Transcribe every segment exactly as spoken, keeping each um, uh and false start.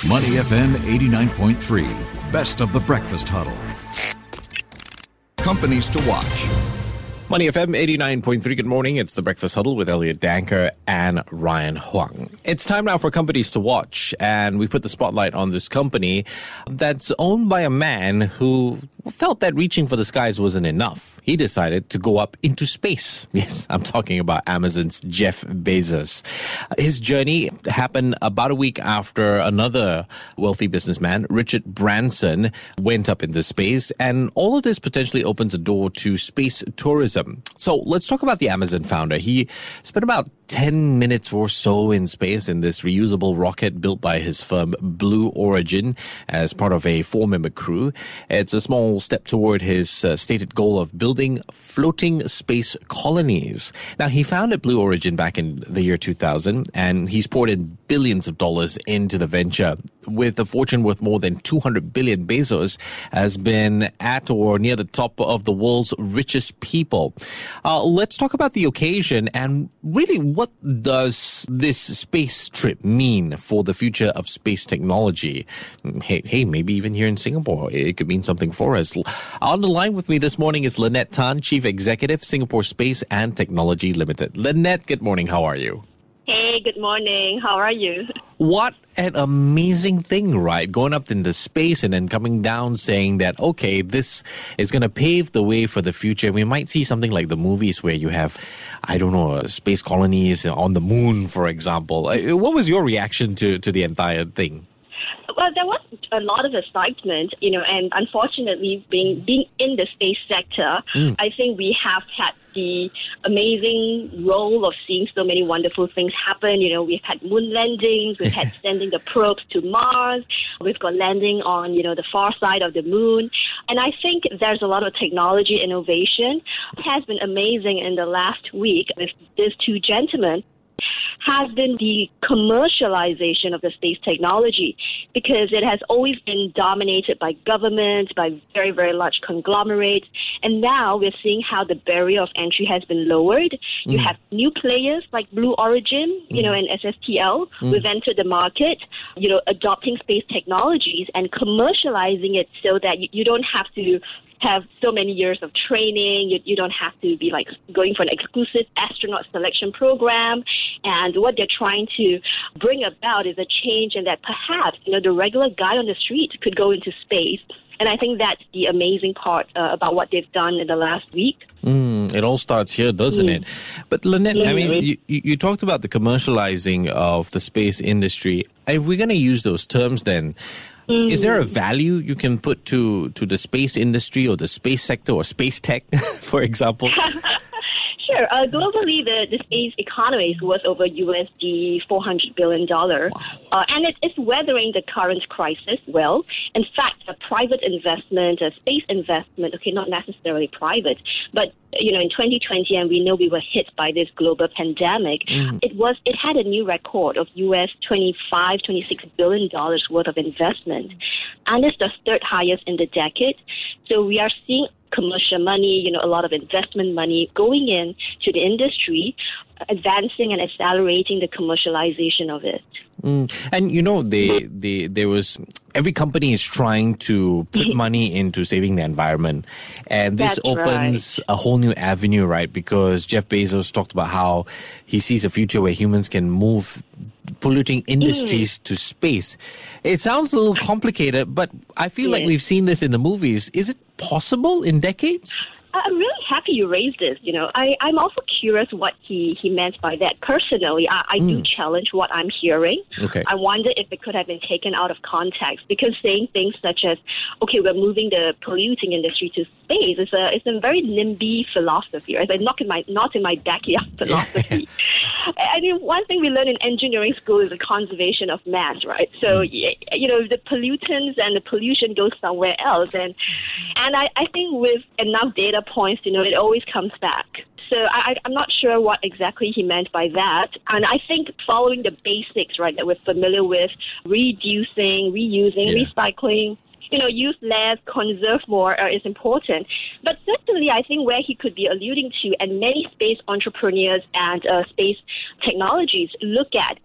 Money F M eighty-nine point three. Best of the Breakfast Huddle. Companies to watch. Money F M eighty-nine point three. Good morning. It's the Breakfast Huddle with Elliot Danker and Ryan Huang. It's time now for companies to watch, and we put the spotlight on this company that's owned by a man who felt that reaching for the skies wasn't enough. He decided to go up into space. Yes, I'm talking about Amazon's Jeff Bezos. His journey happened about a week after another wealthy businessman, Richard Branson, went up into space, and all of this potentially opens a door to space tourism. So let's talk about the Amazon founder. He spent about ten minutes or so in space in this reusable rocket built by his firm Blue Origin as part of a four-member crew. It's a small step toward his uh, stated goal of building floating space colonies. Now, he founded Blue Origin back in the year two thousand, and he's poured in billions of dollars into the venture. With a fortune worth more than two hundred billion, Bezos has been at or near the top of the world's richest people. Uh, let's talk about the occasion and really what does this space trip mean for the future of space technology? Hey, hey, maybe even here in Singapore, it could mean something for us. On the line with me this morning is Lynette Tan, Chief Executive, Singapore Space and Technology Limited. Lynette, good morning. How are you? Hey, good morning. How are you? What an amazing thing, right? Going up into space and then coming down saying that, okay, this is going to pave the way for the future. We might see something like the movies where you have, I don't know, space colonies on the moon, for example. What was your reaction to, to the entire thing? Well, there was a lot of excitement, you know, and unfortunately, being being in the space sector, mm. I think we have had the amazing role of seeing so many wonderful things happen. You know, we've had moon landings, we've had sending the probes to Mars, we've got landing on, you know, the far side of the moon. And I think there's a lot of technology innovation. It has been amazing in the last week with these two gentlemen has been the commercialization of the space technology, because it has always been dominated by governments, by very, very large conglomerates. And now we're seeing how the barrier of entry has been lowered. Mm. You have new players like Blue Origin, you mm. know, and S S T L. Mm. We've entered the market, you know, adopting space technologies and commercializing it so that you, you don't have to have so many years of training. You, you don't have to be like going for an exclusive astronaut selection program. And what they're trying to bring about is a change in that perhaps, you know, the regular guy on the street could go into space. And I think that's the amazing part uh, about what they've done in the last week. Mm, it all starts here, doesn't mm. it? But Lynette, mm. I mean, you, you talked about the commercializing of the space industry. If we're going to use those terms then, Mm. is there a value you can put to, to the space industry or the space sector or space tech, for example? Sure. Uh, globally, the, the space economy is worth over U S D four hundred billion dollars. Wow. Uh, and it, it's weathering the current crisis well. In fact, a private investment, a space investment, okay, not necessarily private, but, you know, in twenty twenty, and we know we were hit by this global pandemic, mm. it was it had a new record of U S twenty-five, twenty-six billion dollars worth of investment. And it's the third highest in the decade. So we are seeing commercial money, you know, a lot of investment money going in to the industry, advancing and accelerating the commercialization of it. Mm. And, you know, they, they, there was, every company is trying to put money into saving the environment. And this That's opens right. a whole new avenue, right? Because Jeff Bezos talked about how he sees a future where humans can move polluting industries mm. to space. It sounds a little complicated, but I feel yes. like we've seen this in the movies. Is it possible in decades? I'm really happy you raised this. You know, I, I'm also curious what he, he meant by that. Personally, I, I mm. do challenge what I'm hearing. Okay. I wonder if it could have been taken out of context, because saying things such as, okay, we're moving the polluting industry to space is a it's a very NIMBY philosophy. It's like not in my not in my backyard philosophy. I mean, one thing we learn in engineering school is the conservation of mass, right? So, mm. you know, the pollutants and the pollution goes somewhere else. And and I, I think with enough data points, you know, it always comes back. So I, I'm not sure what exactly he meant by that. And I think following the basics, right, that we're familiar with, reducing, reusing, yeah. recycling, you know, use less, conserve more uh, is important. But certainly, I think where he could be alluding to, and many space entrepreneurs and uh, space technologies look at, is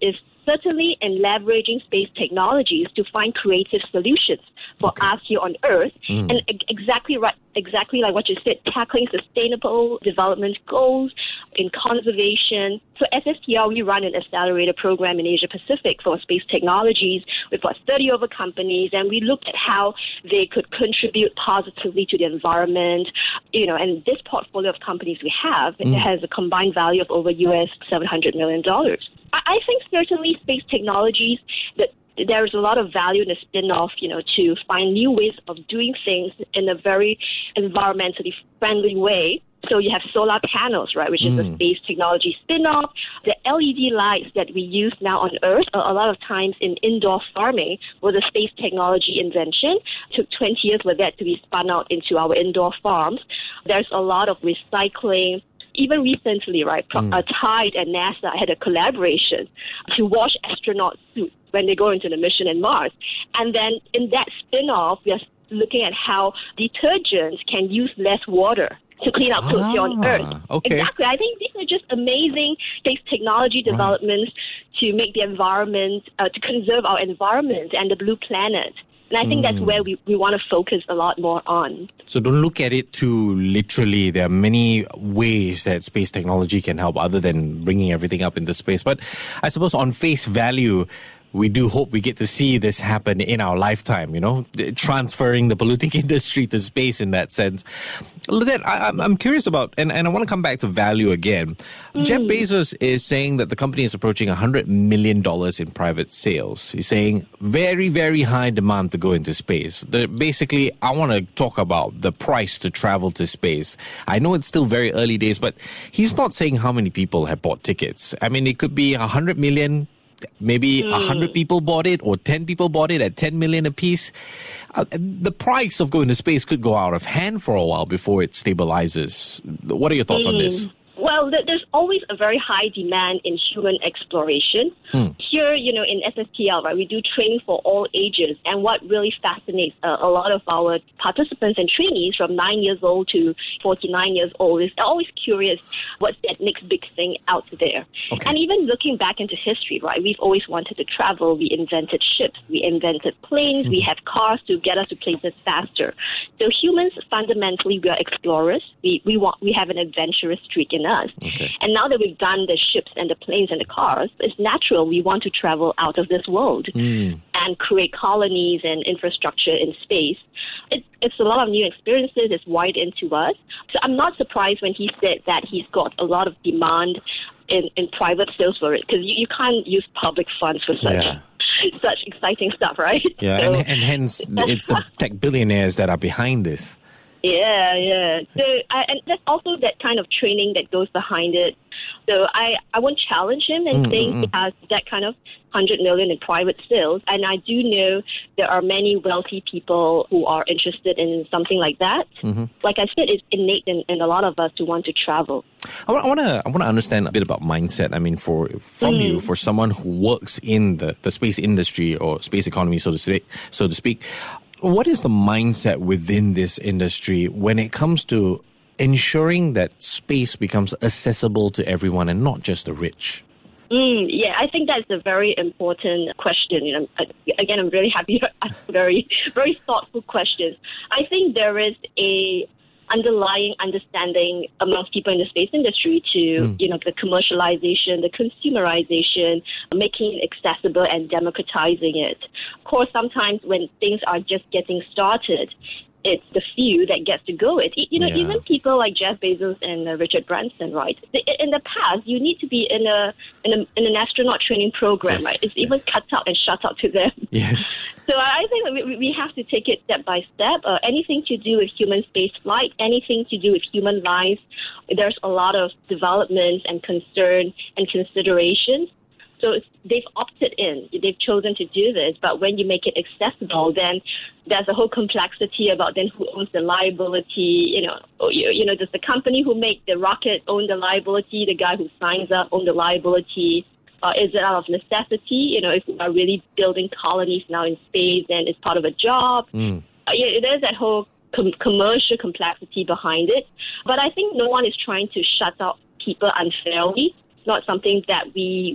certainly in leveraging space technologies to find creative solutions for Okay. us here on Earth. Mm. And e- exactly right, exactly like what you said, tackling sustainable development goals in conservation. So S S T R, we run an accelerator program in Asia Pacific for space technologies. We've got thirty over companies, and we looked at how they could contribute positively to the environment. You know, and this portfolio of companies we have it has a combined value of over U S seven hundred million dollars. I, I think certainly space technologies that there's a lot of value in a spin-off, you know, to find new ways of doing things in a very environmentally friendly way. So you have solar panels, right, which is Mm. a space technology spin-off. The L E D lights that we use now on Earth, a a lot of times in indoor farming, was a space technology invention. It took twenty years for that to be spun out into our indoor farms. There's a lot of recycling. Even recently, right, mm. uh, Tide and NASA had a collaboration to wash astronaut suits when they go into the mission in Mars. And then in that spin-off, we are looking at how detergents can use less water to clean up clothes here on Ah, Earth. okay. Exactly. I think these are just amazing space technology developments to make the environment, uh, to conserve our environment and the blue planet. And I think that's where we, we want to focus a lot more on. So don't look at it too literally. There are many ways that space technology can help other than bringing everything up into space. But I suppose on face value, we do hope we get to see this happen in our lifetime, you know, transferring the polluting industry to space in that sense. Lynette, I, I'm, I'm curious about, and, and I want to come back to value again. Mm. Jeff Bezos is saying that the company is approaching one hundred million dollars in private sales. He's saying very, very high demand to go into space. The, basically, I want to talk about the price to travel to space. I know it's still very early days, but he's not saying how many people have bought tickets. I mean, it could be one hundred million. Maybe a mm. hundred people bought it, or ten people bought it at ten million apiece. Uh, the price of going to space could go out of hand for a while before it stabilizes. What are your thoughts mm. on this? Well, there's always a very high demand in human exploration. Hmm. Here, you know, in S S T L, right, we do training for all ages. And what really fascinates uh, a lot of our participants and trainees from nine years old to forty-nine years old is they're always curious what's that next big thing out there. Okay. And even looking back into history, right, we've always wanted to travel. We invented ships. We invented planes. Hmm. We have cars to get us to places faster. So humans, fundamentally, we are explorers. We, we, want, we have an adventurous streak in us. Okay. And now that we've done the ships and the planes and the cars, it's natural we want to travel out of this world mm. and create colonies and infrastructure in space. It, it's a lot of new experiences. It's wide into us. So I'm not surprised when he said that he's got a lot of demand in, in private sales for it, because you, you can't use public funds for such yeah. such exciting stuff, right? Yeah, so, and, and hence it's the tech billionaires that are behind this. Yeah, yeah. So, I, and there's also that kind of training that goes behind it. So I, I won't challenge him in mm, saying mm, he has that kind of one hundred million in private sales. And I do know there are many wealthy people who are interested in something like that. Mm-hmm. Like I said, it's innate in, in a lot of us to want to travel. I want to I want to understand a bit about mindset. I mean, for from mm. you, for someone who works in the, the space industry or space economy, so to speak, so to speak. What is the mindset within this industry when it comes to ensuring that space becomes accessible to everyone and not just the rich? Mm, yeah, I think that's a very important question. You know, again, I'm really happy to ask very, very thoughtful questions. I think there is a underlying understanding amongst people in the space industry to, mm. you know, the commercialization, the consumerization, making it accessible and democratizing it. Of course, sometimes when things are just getting started, it's the few that gets to go it. You know, yeah. even people like Jeff Bezos and uh, Richard Branson, right? In the past, you need to be in a in, a, in an astronaut training program, yes, right? It's yes. even cut out and shut out to them. Yes. So I think we, we have to take it step by step. Uh, anything to do with human space flight, anything to do with human life, there's a lot of development and concern and considerations. So it's, they've opted in. They've chosen to do this. But when you make it accessible, then there's a whole complexity about then who owns the liability. You know, you, you know, does the company who make the rocket own the liability? The guy who signs up own the liability? Uh, is it out of necessity? You know, if we are really building colonies now in space, then it's part of a job. Mm. Uh, yeah, there's that whole com- commercial complexity behind it. But I think no one is trying to shut out people unfairly. It's not something that we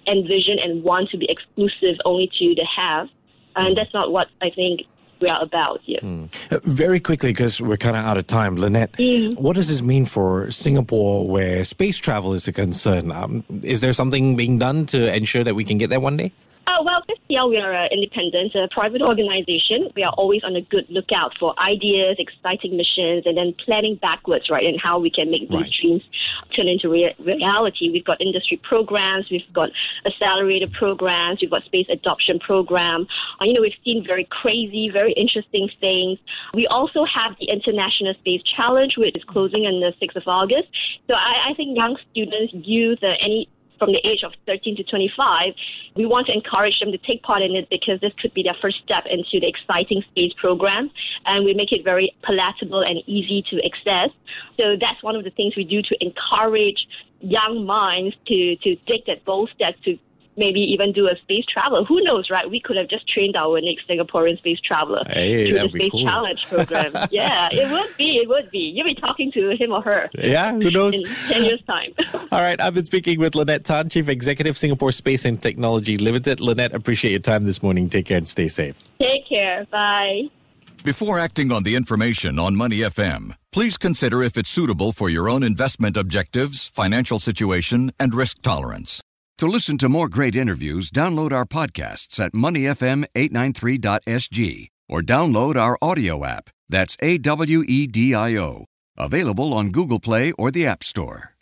envision and want to be exclusive only to the have. And that's not what I think we are about here. Mm. Uh, very quickly, because we're kind of out of time, Lynette, mm. what does this mean for Singapore where space travel is a concern? Um, is there something being done to ensure that we can get there one day? Uh, well, S T L, we are an independent, a private organization. We are always on a good lookout for ideas, exciting missions, and then planning backwards, right, and how we can make these right. dreams turn into rea- reality. We've got industry programs, we've got accelerator programs, we've got space adoption program. Uh, you know, we've seen very crazy, very interesting things. We also have the International Space Challenge, which is closing on the sixth of August. So I, I think young students, youth, uh, any from the age of thirteen to twenty-five, we want to encourage them to take part in it because this could be their first step into the exciting space program, and we make it very palatable and easy to access. So that's one of the things we do to encourage young minds to, to take that bold step to maybe even do a space travel. Who knows, right? We could have just trained our next Singaporean space traveler hey, through the Space cool. Challenge program. Yeah, it would be, it would be. You'll be talking to him or her. Yeah, who knows? In ten years' time. All right, I've been speaking with Lynette Tan, Chief Executive, Singapore Space and Technology Limited. Lynette, appreciate your time this morning. Take care and stay safe. Take care. Bye. Before acting on the information on Money F M, please consider if it's suitable for your own investment objectives, financial situation, and risk tolerance. To listen to more great interviews, download our podcasts at money f m eight ninety-three dot s g or download our audio app. That's A W E D I O. Available on Google Play or the App Store.